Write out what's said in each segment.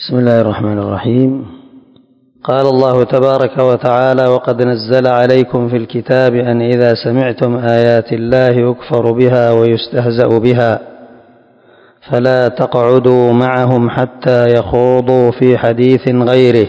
بسم الله الرحمن الرحيم. قال الله تبارك وتعالى: وقد نزل عليكم في الكتاب أن إذا سمعتم آيات الله يكفر بها ويستهزأ بها فلا تقعدوا معهم حتى يخوضوا في حديث غيره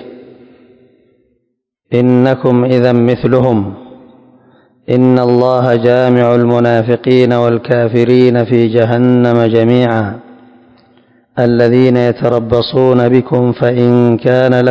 إنكم إذا مثلهم إن الله جامع المنافقين والكافرين في جهنم جميعا الذين يتربصون بكم فإن كان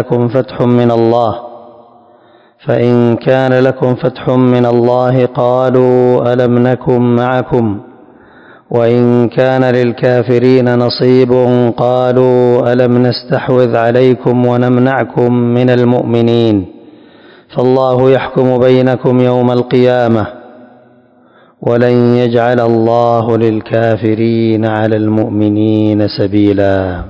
لكم فتح من الله قالوا ألم نكن معكم وإن كان للكافرين نصيب قالوا ألم نستحوذ عليكم ونمنعكم من المؤمنين فالله يحكم بينكم يوم القيامة ولن يجعل الله للكافرين على المؤمنين سبيلا.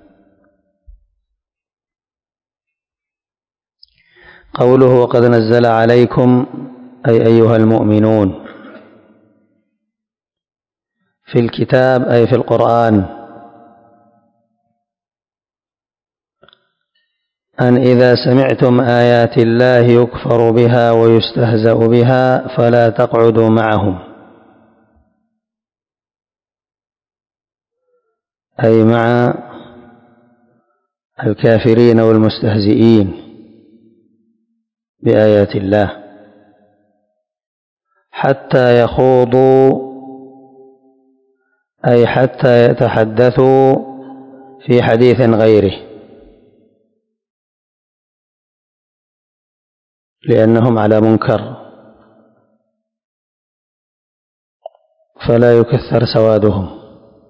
قوله وقد نزل عليكم أي أيها المؤمنون في الكتاب أي في القرآن أن إذا سمعتم آيات الله يكفر بها ويستهزأ بها فلا تقعدوا معهم، أي مع الكافرين والمستهزئين بآيات الله حتى يخوضوا أي حتى يتحدثوا في حديث غيره، لأنهم على منكر فلا يكثر سوادهم.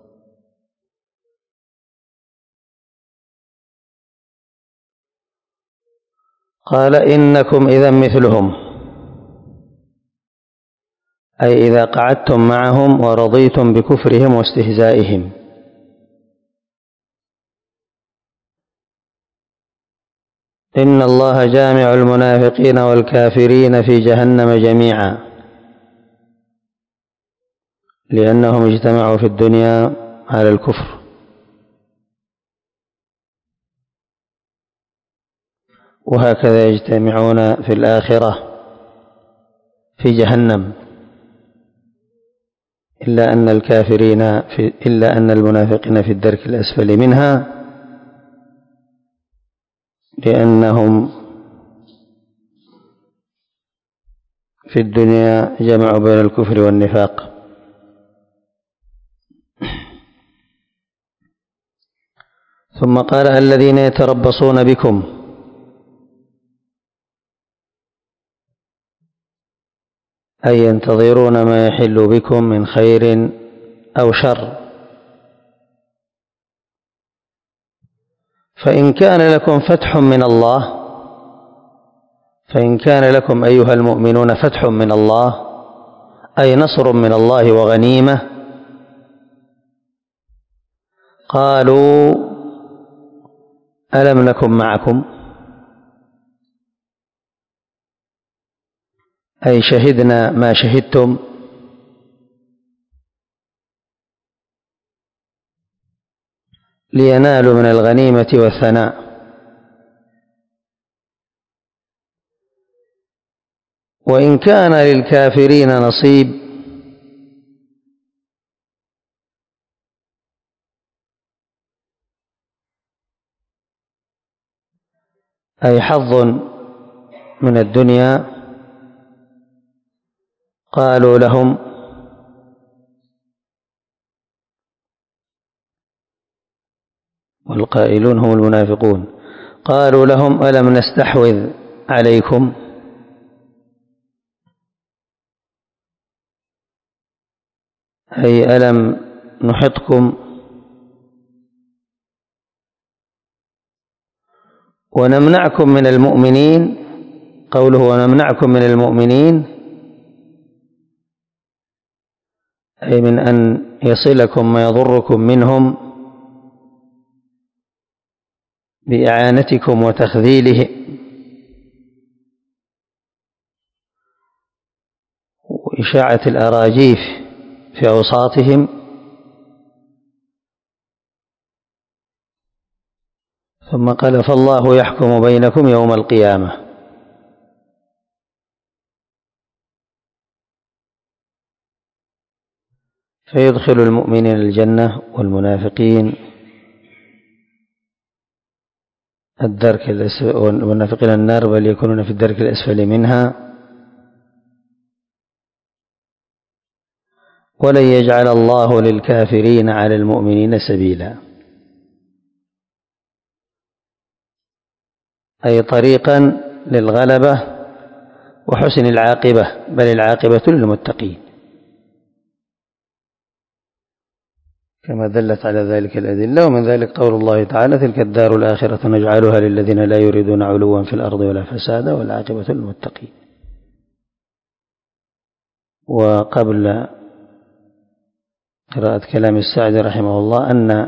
قال إنكم إذا مثلهم، أي إذا قعدتم معهم ورضيتم بكفرهم واستهزائهم. إن الله جامع المنافقين والكافرين في جهنم جميعا، لأنهم اجتمعوا في الدنيا على الكفر، وهكذا يجتمعون في الآخرة في جهنم، إلا أن المنافقين في الدرك الأسفل منها، لأنهم في الدنيا جمعوا بين الكفر والنفاق. ثم قال الذين يتربصون بكم، أي ينتظرون ما يحل بكم من خير أو شر، فإن كان لكم أيها المؤمنون فتح من الله أي نصر من الله وغنيمة قالوا ألم نكن معكم، أي شهدنا ما شهدتم، لينالوا من الغنيمة والثناء. وإن كان للكافرين نصيب، أي حظ من الدنيا، قالوا لهم والقائلون هم المنافقون قالوا لهم ألم نستحوذ عليكم، أي ألم نحطكم ونمنعكم من المؤمنين. قوله ونمنعكم من المؤمنين أي من أن يصلكم ما يضركم منهم بإعانتكم وتخذيلهم وإشاعة الأراجيف في أوساطهم، ثم قال فالله يحكم بينكم يوم القيامة. فيدخل المؤمنين الجنة والمنافقين الدرك الأسفل، والمنافقين النار بل يكونون في الدرك الأسفل منها. ولن يجعل الله للكافرين على المؤمنين سبيلا، أي طريقا للغلبة وحسن العاقبة، بل العاقبة للمتقين كما دلت على ذلك الأدلة. ومن ذلك قول الله تعالى تلك الدار الآخرة نجعلها للذين لا يريدون علوا في الأرض ولا فسادا والعاقبة للمتقين. وقبل قراءة كلام السعدي رحمه الله أن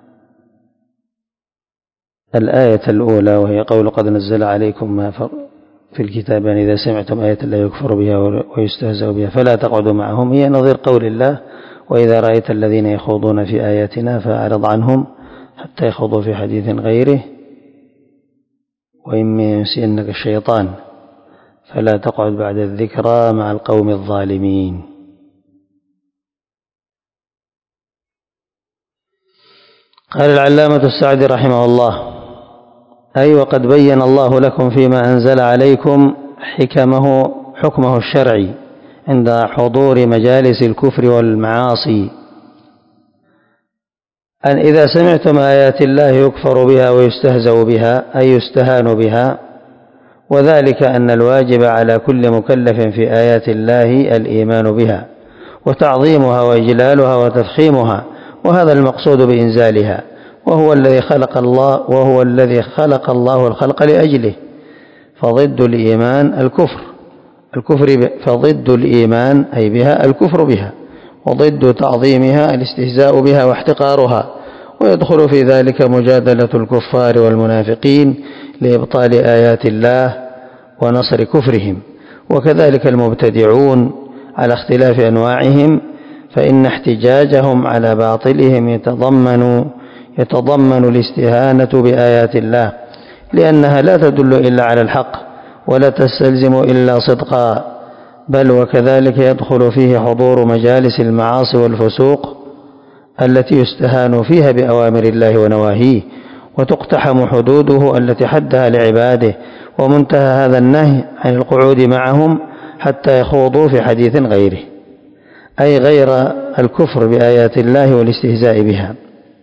الآية الأولى وهي قول قد نزل عليكم ما في الكتاب أن إذا سمعتم آية لا يكفر بها ويستهزأ بها فلا تقعدوا معهم، هي نظير قول الله وإذا رأيت الذين يخوضون في آياتنا فأعرض عنهم حتى يخوضوا في حديث غيره وإما ينسينك الشيطان فلا تقعد بعد الذكرى مع القوم الظالمين. قال العلامة السعدي رحمه الله أي وقد بين الله لكم فيما أنزل عليكم حكمه الشرعي عند حضور مجالس الكفر والمعاصي، أن إذا سمعتم آيات الله يكفر بها ويستهزأ بها أي يستهان بها، وذلك أن الواجب على كل مكلف في آيات الله الإيمان بها وتعظيمها وإجلالها وتفخيمها، وهذا المقصود بإنزالها، وهو الذي خلق الله الخلق لأجله. فضد الإيمان فضد الإيمان أي بها الكفر بها، وضد تعظيمها الاستهزاء بها واحتقارها، ويدخل في ذلك مجادلة الكفار والمنافقين لإبطال آيات الله ونصر كفرهم. وكذلك المبتدعون على اختلاف أنواعهم، فإن احتجاجهم على باطلهم يتضمن الاستهانة بآيات الله، لأنها لا تدل إلا على الحق ولا تستلزم إلا صدقا، بل وكذلك يدخل فيه حضور مجالس المعاصي والفسوق التي يستهان فيها بأوامر الله ونواهيه وتقتحم حدوده التي حدها لعباده، ومنتهى هذا النهي عن القعود معهم حتى يخوضوا في حديث غيره، أي غير الكفر بآيات الله والاستهزاء بها.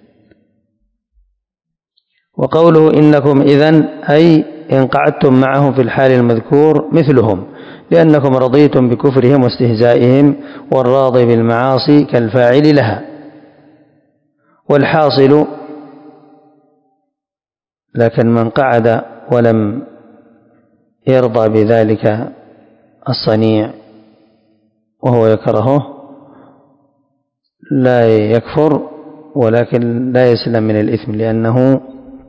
وقوله إنكم إذن أي إن قعدتم معهم في الحال المذكور مثلهم، لأنكم رضيتم بكفرهم واستهزائهم، والراضي بالمعاصي كالفاعل لها. والحاصل لكن من قعد ولم يرضى بذلك الصنيع وهو يكرهه لا يكفر، ولكن لا يسلم من الإثم لأنه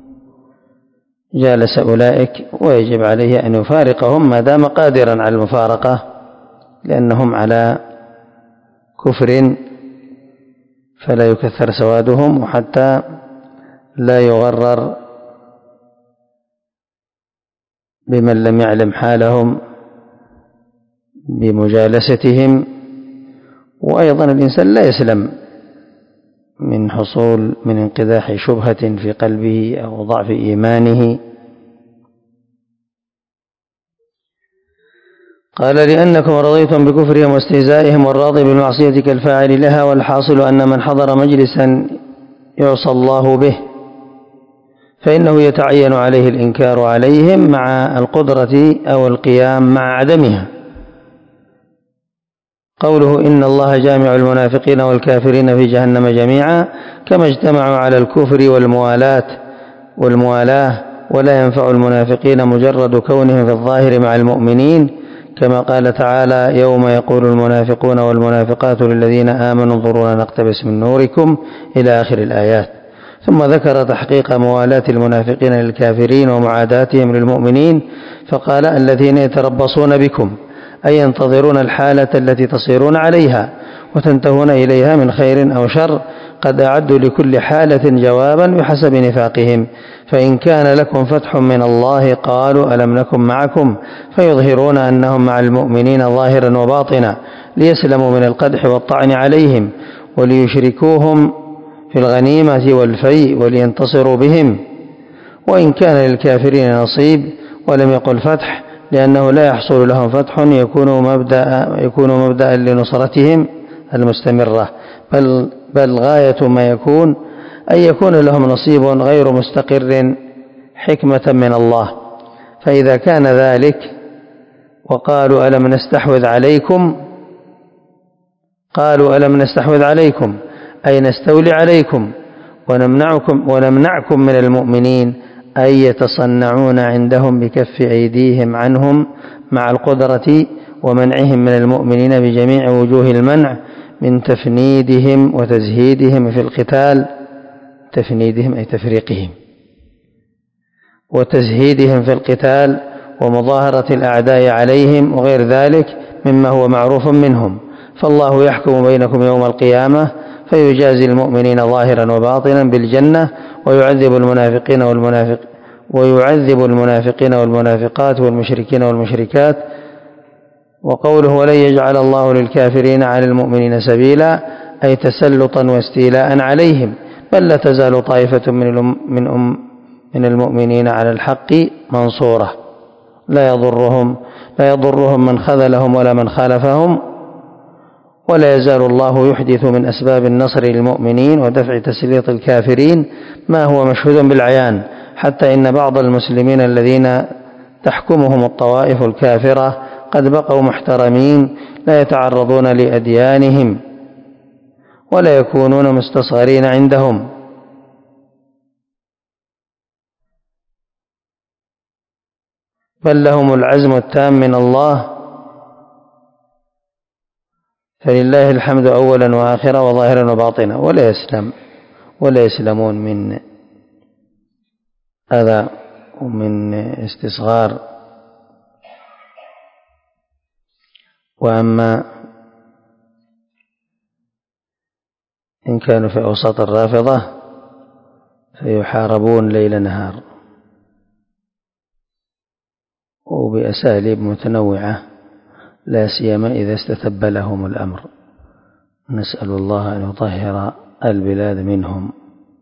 جالس أولئك، ويجب عليه أن يفارقهم ما دام قادرا على المفارقة، لأنهم على كفر فلا يكثر سوادهم، وحتى لا يغرر بمن لم يعلم حالهم بمجالستهم. وأيضا الإنسان لا يسلم من انقداح شبهة في قلبه أو ضعف إيمانه. قال لأنكم رضيتم بكفرهم واستهزائهم، والراضي بالمعصية كالفاعل لها. والحاصل أن من حضر مجلسا يعصى الله به فإنه يتعين عليه الإنكار عليهم مع القدرة أو القيام مع عدمها. قوله إن الله جامع المنافقين والكافرين في جهنم جميعا، كما اجتمعوا على الكفر والموالاة، ولا ينفع المنافقين مجرد كونهم في الظاهر مع المؤمنين، كما قال تعالى يوم يقول المنافقون والمنافقات للذين آمنوا انظرونا نقتبس من نوركم إلى آخر الآيات. ثم ذكر تحقيق موالاة المنافقين للكافرين ومعاداتهم للمؤمنين، فقال الذين يتربصون بكم أي ينتظرون الحالة التي تصيرون عليها وتنتهون إليها من خير أو شر، قد أعدوا لكل حالة جوابا بحسب نفاقهم. فإن كان لكم فتح من الله قالوا ألم نكن معكم، فيظهرون أنهم مع المؤمنين ظاهرا وباطنا ليسلموا من القدح والطعن عليهم وليشركوهم في الغنيمة والفيء ولينتصروا بهم. وإن كان للكافرين نصيب ولم يقل فتح لأنه لا يحصل لهم فتح يكون مبدأ لنصرتهم المستمرة، بل غاية ما يكون أن يكون لهم نصيب غير مستقر حكمة من الله. فإذا كان ذلك وقالوا ألم نستحوذ عليكم، قالوا ألم نستحوذ عليكم أي نستولي عليكم ونمنعكم من المؤمنين، أي يتصنعون عندهم بكف أيديهم عنهم مع القدرة ومنعهم من المؤمنين بجميع وجوه المنع من تفنيدهم وتزهيدهم في القتال، تفنيدهم أي تفريقهم، وتزهيدهم في القتال ومظاهرة الأعداء عليهم وغير ذلك مما هو معروف منهم. فالله يحكم بينكم يوم القيامة فيجازي المؤمنين ظاهرا وباطنا بالجنة ويعذب المنافقين والمنافقات والمشركين والمشركات. وقوله ولن يجعل الله للكافرين على المؤمنين سبيلا أي تسلطا واستيلاء عليهم، بل لا تزال طائفة من المؤمنين على الحق منصورة لا يضرهم من خذلهم ولا من خالفهم، ولا يزال الله يحدث من أسباب النصر للمؤمنين ودفع تسليط الكافرين ما هو مشهود بالعيان، حتى إن بعض المسلمين الذين تحكمهم الطوائف الكافرة قد بقوا محترمين لا يتعرضون لأديانهم ولا يكونون مستصغرين عندهم، بل لهم العزم التام من الله، فلله الحمد أولا وآخرا وظاهرا وباطنا، ولا يسلمون من أذى ومن استصغار. وأما إن كانوا في أوساط الرافضة فيحاربون ليل نهار وبأساليب متنوعة لا سيما إذا استتب لهم الأمر. نسأل الله أن يطهر البلاد منهم.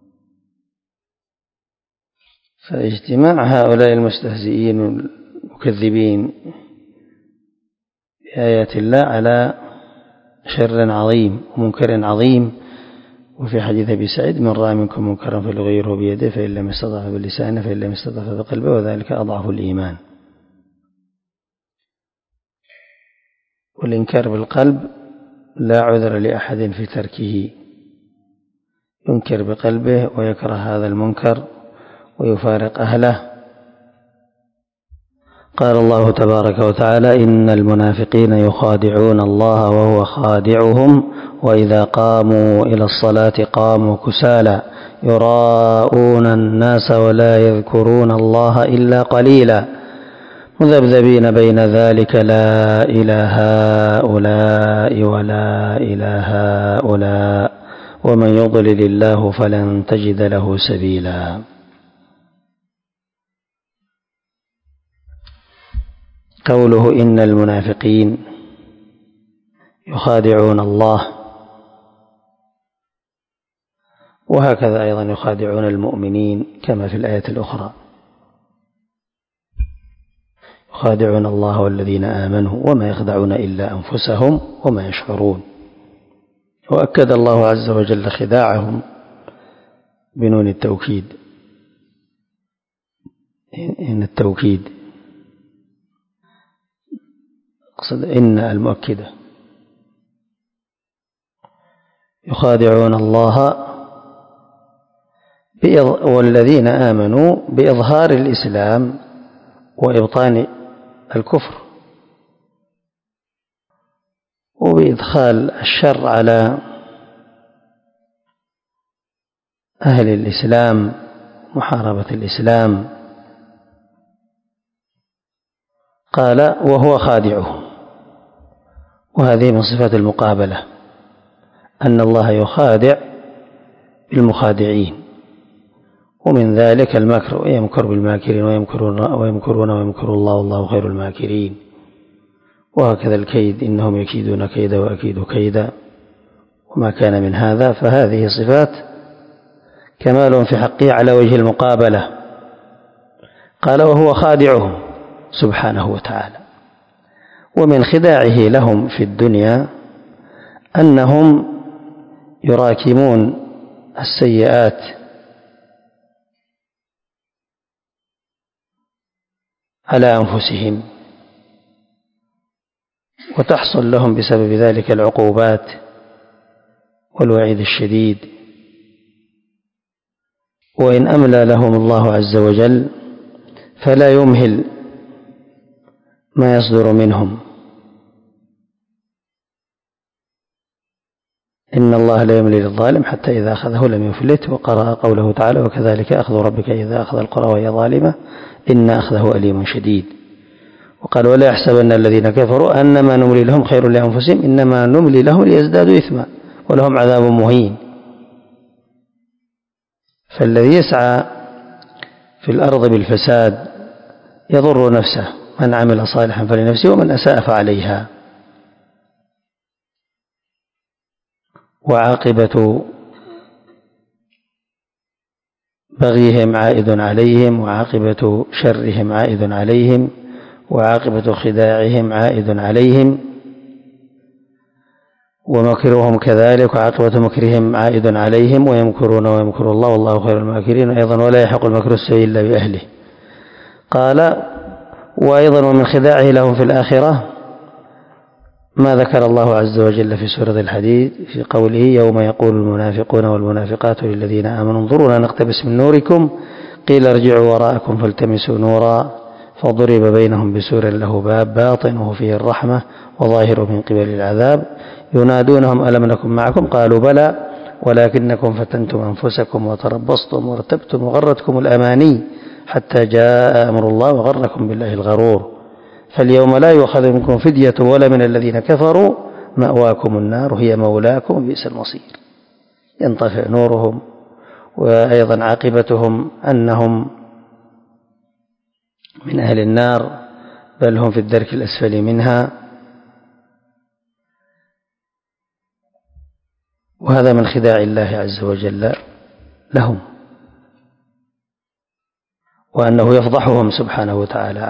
فاجتماع هؤلاء المستهزئين المكذبين بآيات الله على شر عظيم ومنكر عظيم. وفي حديث أبي سعيد من رأى منكم منكرا فليغيره بيده فإن لم يستطع فبلسانه فإن لم يستطع فبقلبه وذلك أضعف الإيمان. والإنكار بالقلب لا عذر لأحد في تركه، ينكر بقلبه ويكره هذا المنكر ويفارق أهله. قال الله تبارك وتعالى إن المنافقين يخادعون الله وهو خادعهم وإذا قاموا إلى الصلاة قاموا كسالى يراءون الناس ولا يذكرون الله إلا قليلا مذبذبين بين ذلك لا إله هؤلاء ولا إله هؤلاء ومن يضلل الله فلن تجد له سبيلا. قوله إن المنافقين يخادعون الله، وهكذا أيضا يخادعون المؤمنين كما في الآية الأخرى، يخادعون الله والذين آمنوا وما يخدعون إلا أنفسهم وما يشعرون. وأكد الله عز وجل خداعهم بنون التوكيد، إن التوكيد أقصد إن المؤكدة، يخادعون الله والذين آمنوا بإظهار الإسلام وإبطان الكفر وبإدخال الشر على أهل الإسلام، محاربة الإسلام. قال وهو خادعهم، وهذه من صفات المقابلة، أن الله يخادع بالمخادعين. ومن ذلك المكر، يمكر بالماكرين ويمكرون ويمكر الله والله خير الماكرين. وهكذا الكيد، إنهم يكيدون كيدا وأكيد كيدا، وما كان من هذا. فهذه صفات كمال في حقه على وجه المقابلة. قال وهو خادعهم سبحانه وتعالى. ومن خداعه لهم في الدنيا أنهم يراكمون السيئات على أنفسهم، وتحصل لهم بسبب ذلك العقوبات والوعيد الشديد. وإن أملى لهم الله عز وجل فلا يمهل ما يصدر منهم، إن الله لا يملي للظالم حتى إذا أخذه لم يفلت. وقرأ قوله تعالى وكذلك أخذ ربك إذا أخذ القرى وهي ظالمة إن أخذه أليم شديد. وقال ولا يحسبن الذين كفروا أنما نملي لهم خير لأنفسهم إنما نملي لهم ليزدادوا إثما ولهم عذاب مهين. فالذي يسعى في الأرض بالفساد يضر نفسه، من عمل صالحا فلنفسه ومن أساء فعليها. وعاقبة بغيهم عائد عليهم، وعاقبة شرهم عائد عليهم، وعاقبة خداعهم عائد عليهم، ومكرهم كذلك وعاقبة مكرهم عائد عليهم. ويمكرون ويمكر الله والله خير الماكرين. أيضا ولا يحق المكر السيء إلا بأهله. قال وأيضا ومن خداعه لهم في الآخرة ما ذكر الله عز وجل في سورة الحديد في قوله يوم يقول المنافقون والمنافقات للذين آمنوا انظرونا نقتبس من نوركم قيل ارجعوا وراءكم فالتمسوا نورا فضرب بينهم بسور له باب باطنه فيه الرحمة وظاهره من قبل العذاب ينادونهم ألم نكن معكم قالوا بلى ولكنكم فتنتم أنفسكم وتربصتم وارتبتم وغرتكم الأماني حتى جاء أمر الله وغركم بالله الغرور فاليوم لا يؤخذ منكم فدية ولا من الذين كفروا مأواكم النار هي مولاكم بئس المصير. ينطفئ نورهم. وأيضا عاقبتهم أنهم من أهل النار بل هم في الدرك الأسفل منها. وهذا من خداع الله عز وجل لهم، وأنه يفضحهم سبحانه وتعالى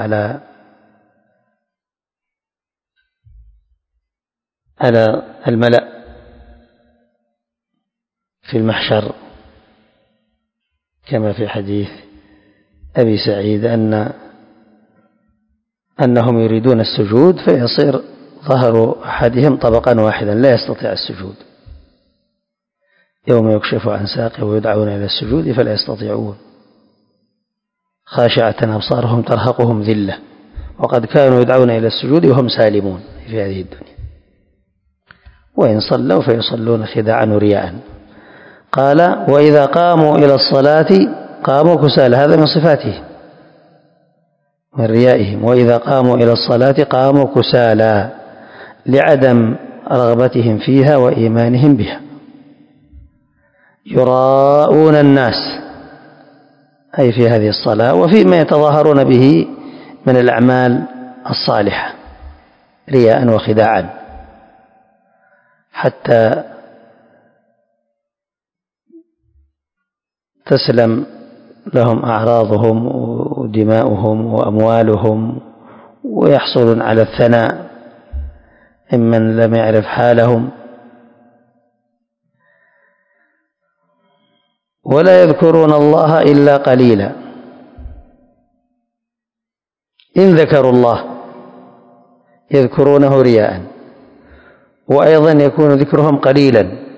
على الملأ في المحشر كما في حديث أبي سعيد أنهم يريدون السجود فيصير ظهر أحدهم طبقا واحدا لا يستطيع السجود يوم يكشف عن ساقه ويدعون إلى السجود فلا يستطيعون خاشعة أبصارهم ترهقهم ذلة وقد كانوا يدعون إلى السجود وهم سالمون في هذه الدنيا وإن صلوا فيصلون خداعا ورياء. قال وإذا قاموا إلى الصلاة قاموا كسالى هذا من صفاتهم من ريائهم وإذا قاموا إلى الصلاة قاموا كسالى لعدم رغبتهم فيها وإيمانهم بها يراءون الناس أي في هذه الصلاة وفيما يتظاهرون به من الأعمال الصالحة رياء وخداعا حتى تسلم لهم أعراضهم ودماؤهم وأموالهم ويحصلون على الثناء ممن لم يعرف حالهم ولا يذكرون الله إلا قليلا. إن ذكروا الله يذكرونه رياء وأيضا يكون ذكرهم قليلا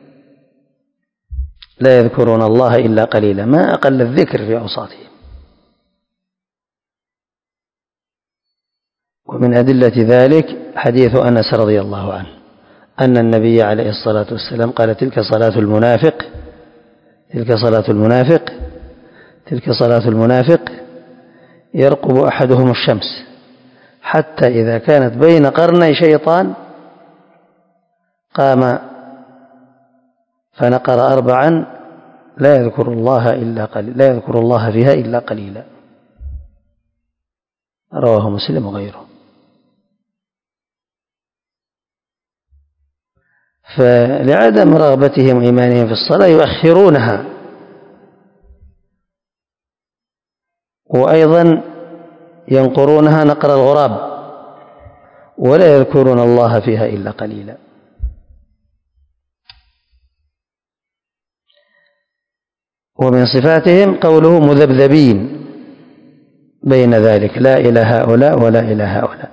لا يذكرون الله إلا قليلا ما أقل الذكر في أوساطهم. ومن أدلة ذلك حديث أنس رضي الله عنه أن النبي عليه الصلاة والسلام قال تلك صلاة المنافق يرقب أحدهم الشمس حتى إذا كانت بين قرني شيطان قام فنقر 4 لا يذكر الله فيها إلا قليلا. رواه مسلم وغيره. فلعدم رغبتهم وإيمانهم في الصلاة يؤخرونها، وأيضا ينقرونها نقر الغراب، ولا يذكرون الله فيها إلا قليلا. ومن صفاتهم قوله مذبذبين بين ذلك، لا إلى هؤلاء ولا إلى هؤلاء.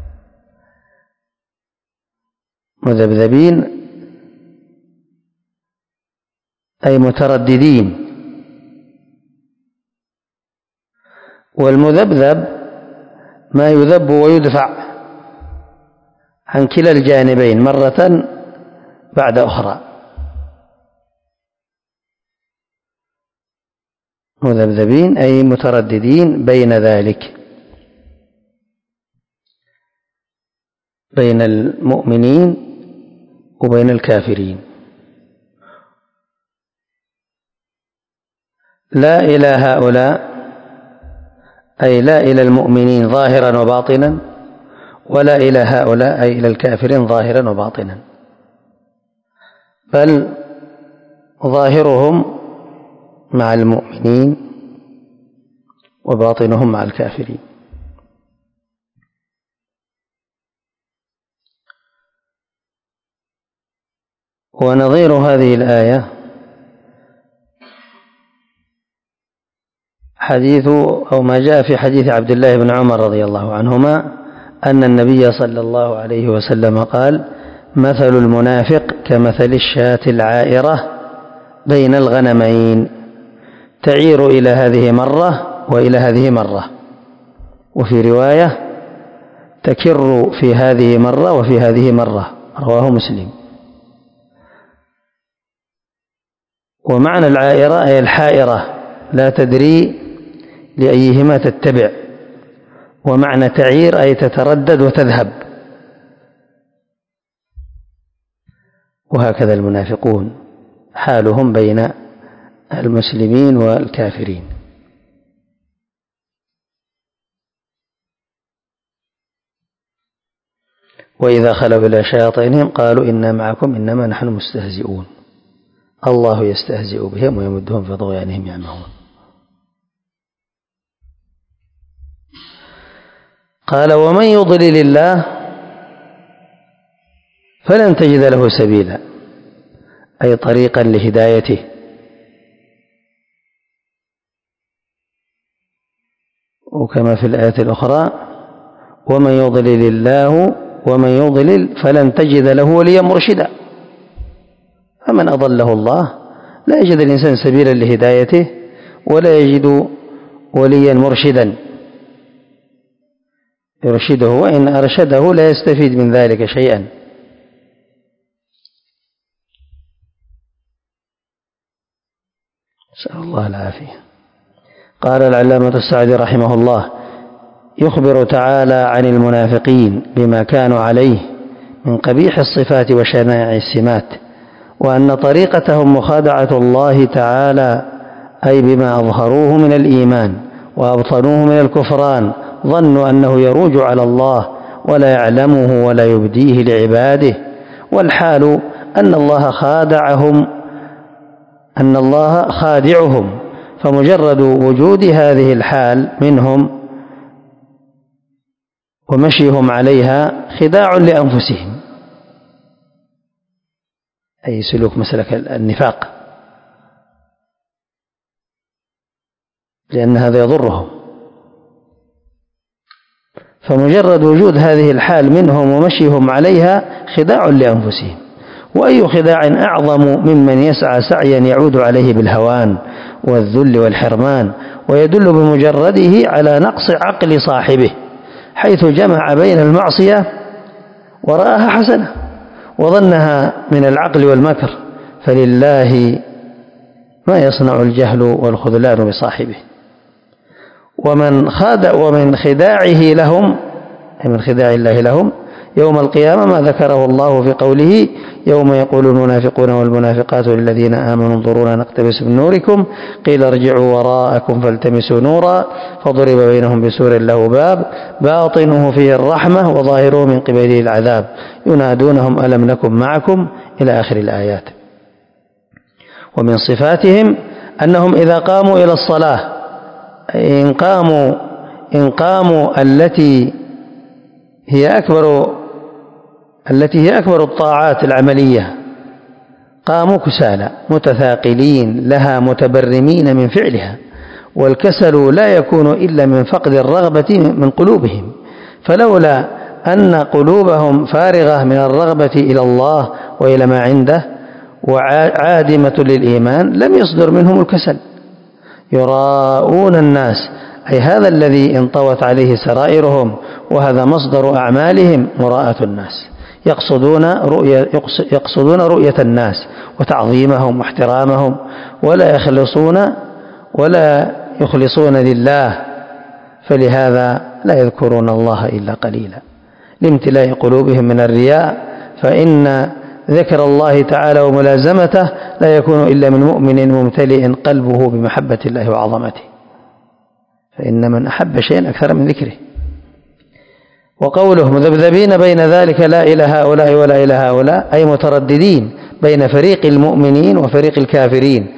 مذبذبين أي مترددين. والمذبذب ما يذب ويدفع عن كلا الجانبين مرة بعد أخرى. مذبذبين أي مترددين بين ذلك، بين المؤمنين وبين الكافرين. لا إلى هؤلاء أي لا إلى المؤمنين ظاهرا وباطنا، ولا إلى هؤلاء أي إلى الكافرين ظاهرا وباطنا، بل ظاهرهم مع المؤمنين وباطنهم مع الكافرين. ونظير هذه الآية حديث أو ما جاء في حديث عبد الله بن عمر رضي الله عنهما أن النبي صلى الله عليه وسلم قال: مثل المنافق كمثل الشاة العائرة بين الغنمين، تعير إلى هذه مرة وإلى هذه مرة، وفي رواية تكر في هذه مرة وفي هذه مرة. رواه مسلم. ومعنى العائرة أي الحائرة لا تدري لأيهما تتبع، ومعنى تعير أي تتردد وتذهب. وهكذا المنافقون حالهم بين المسلمين والكافرين. وإذا خلوا إلى شياطينهم قالوا إنا معكم إنما نحن مستهزئون، الله يستهزئ بهم ويمدهم في طغيانهم يعمهون. قال: ومن يضلل الله فلن تجد له سبيلا، أي طريقا لهدايته. وكما في الآية الأخرى: ومن يضلل الله ومن يضلل فلن تجد له وليا مرشدا. فمن أضله الله لا يجد الإنسان سبيلا لهدايته ولا يجد وليا مرشدا يرشده، وإن أرشده لا يستفيد من ذلك شيئا. نسأل الله العافية. قال العلامة السعدي رحمه الله: يخبر تعالى عن المنافقين بما كانوا عليه من قبيح الصفات وشنائع السمات، وأن طريقتهم مخادعة الله تعالى، أي بما أظهروه من الإيمان وأبطنوه من الكفران، ظنوا أنه يروج على الله ولا يعلمه ولا يبديه لعباده، والحال أن الله خادعهم، فمجرد وجود هذه الحال منهم ومشيهم عليها خداع لأنفسهم، أي سلوك مسلك النفاق، لأن هذا يضرهم. فمجرد وجود هذه الحال منهم ومشيهم عليها خداع لأنفسهم. وأي خداع أعظم ممن يسعى سعيا يعود عليه بالهوان والذل والحرمان، ويدل بمجرده على نقص عقل صاحبه، حيث جمع بين المعصية ورآها حسنة وظنها من العقل والمكر، فلله ما يصنع الجهل والخذلان بصاحبه. ومن خداعه لهم، أي من خداع الله لهم، يوم القيامة ما ذكره الله في قوله يوم يقول المنافقون والمنافقات للذين آمنوا انظرونا نقتبس من نوركم قيل ارجعوا وراءكم فالتمسوا نورا فضرب بينهم بسور له باب باطنه فيه الرحمة وظاهره من قبله العذاب ينادونهم ألم نكن معكم إلى آخر الآيات. ومن صفاتهم أنهم إذا قاموا إلى الصلاة إن قاموا التي هي أكبر الطاعات العملية قاموا كسالى متثاقلين لها متبرمين من فعلها، والكسل لا يكون إلا من فقد الرغبة من قلوبهم، فلولا أن قلوبهم فارغة من الرغبة إلى الله وإلى ما عنده وعادمة للإيمان لم يصدر منهم الكسل. يراءون الناس، أي هذا الذي انطوت عليه سرائرهم وهذا مصدر أعمالهم مراءة الناس، يقصدون رؤية الناس وتعظيمهم واحترامهم ولا يخلصون لله، فلهذا لا يذكرون الله إلا قليلا لامتلاء قلوبهم من الرياء، فإن ذكر الله تعالى وملازمته لا يكون إلا من مؤمن ممتلئ قلبه بمحبة الله وعظمته، فإن من أحب شيئا أكثر من ذكره. وقوله مذبذبين بين ذلك لا إلى هؤلاء ولا إلى هؤلاء، أي مترددين بين فريق المؤمنين وفريق الكافرين،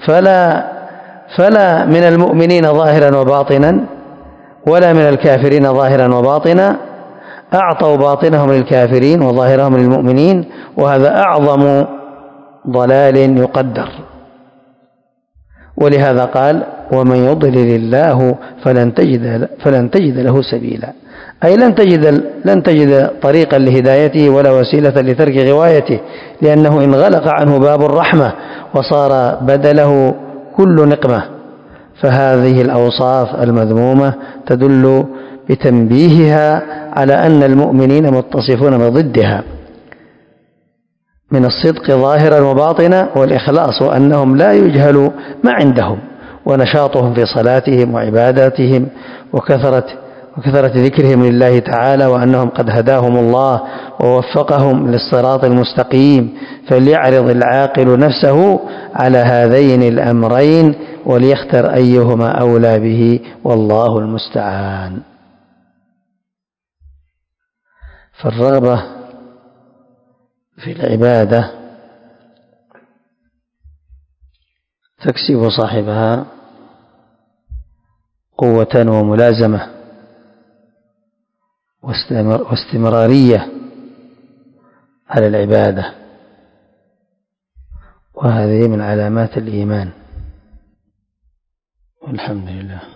فلا من المؤمنين ظاهرا وباطنا ولا من الكافرين ظاهرا وباطنا، أعطوا باطنهم للكافرين وظاهرهم للمؤمنين، وهذا أعظم ضلال يقدر. ولهذا قال ومن يضلل الله فلن تجد له سبيلا، أي لن تجد طريقا لهدايته ولا وسيلة لترك غوايته، لأنه إن غلق عنه باب الرحمة وصار بدله كل نقمة. فهذه الأوصاف المذمومة تدل بتنبيهها على أن المؤمنين متصفون بضدها من الصدق ظاهرا وباطنا والإخلاص، وأنهم لا يجهل ما عندهم ونشاطهم في صلاتهم وعباداتهم وكثرة ذكرهم لله تعالى، وأنهم قد هداهم الله ووفقهم للصراط المستقيم. فليعرض العاقل نفسه على هذين الأمرين وليختر أيهما أولى به، والله المستعان. فالرغبة في العبادة تكسب صاحبها قوة وملازمة واستمرارية على العبادة، وهذه من علامات الإيمان. والحمد لله.